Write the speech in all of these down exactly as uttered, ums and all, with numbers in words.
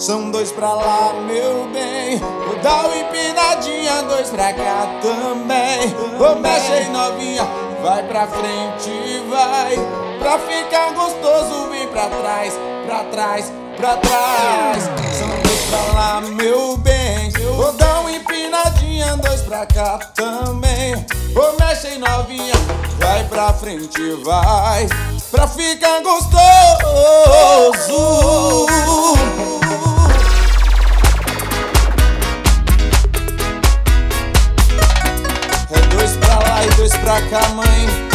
São dois pra lá, meu bem. Vou dar uma empinadinha, dois pra cá também. Vou mexer novinha, vai pra frente, vai. Pra ficar gostoso, vem pra trás, pra trás, pra trás. São dois pra lá, meu bem. Vou dar uma empinadinha, dois pra cá também. Vou mexer novinha, vai pra frente, vai. Pra ficar gostoso. É dois pra lá e dois pra cá, mãe.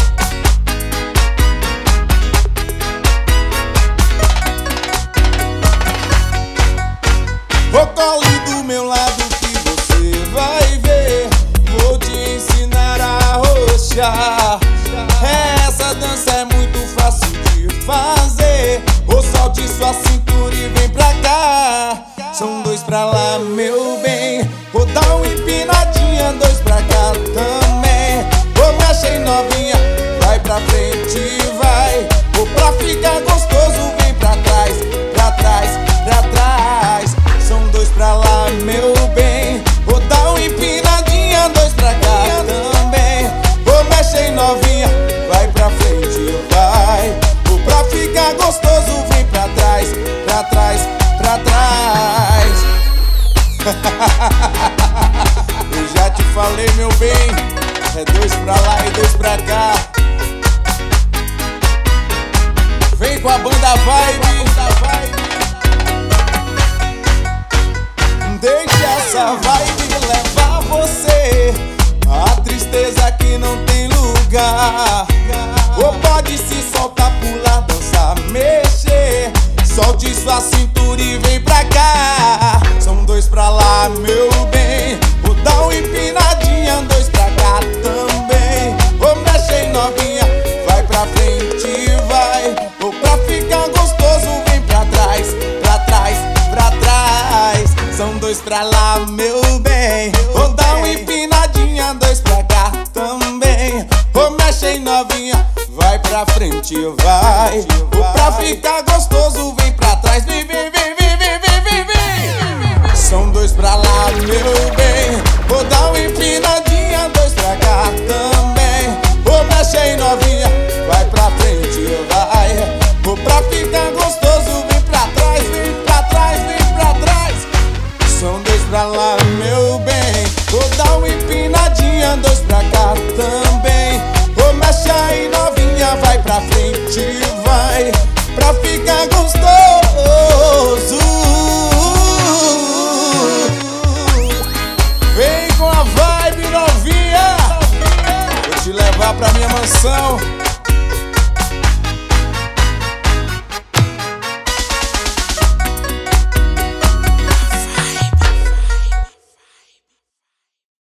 Vou colar do meu lado que você vai ver. Vou te ensinar a arrochar. Essa dança é muito fácil de fazer. Ou solte sua cintura e vem pra cá. São dois pra lá, meu bem. Vou dar uma empinadinha, dois pra cá também. Vou mexer novinha, vai pra frente, vai. Vou pra ficar gostoso, vem pra trás, pra trás, pra trás. São dois pra lá, meu bem. Vou dar uma empinadinha, dois pra cá também. Vou mexer novinha, vai pra frente, vai. Vou pra ficar gostoso, vem pra trás, pra trás, pra trás. Eu já te falei, meu bem. É dois pra lá e dois pra cá. Vem com a banda Vibe. Deixa essa vibe levar você. A tristeza que não tem lugar. Ou pode se soltar, pular, dançar, mexer. Solte sua cintura e vem pra cá. São dois pra lá, meu bem. Vou dar uma empinadinha, dois pra cá também. Vou mexer novinha, vai pra frente, vai. Vou pra ficar gostoso, vem pra trás, pra trás, pra trás. São dois pra lá, meu bem. Vou dar uma empinadinha, dois pra cá também. Vou mexer novinha, vai pra frente, vai. Vou pra ficar gostoso, vem pra trás. Vem, vem, vem, vem, vem, vem, vem, vem. São dois pra lá, meu bem. Vou dar uma empinadinha, dois pra cá também. Vou mexer novinha, vai pra frente, vai. Vou pra ficar gostoso, vem pra trás, vem pra trás, vem pra trás. São dois pra lá, meu bem. Vou dar uma empinadinha, dois pra cá também. Vou mexer aí novinha, vai pra frente, vai. Pra ficar gostoso. Vem com a vibe novinha. Vou te levar pra minha mansão.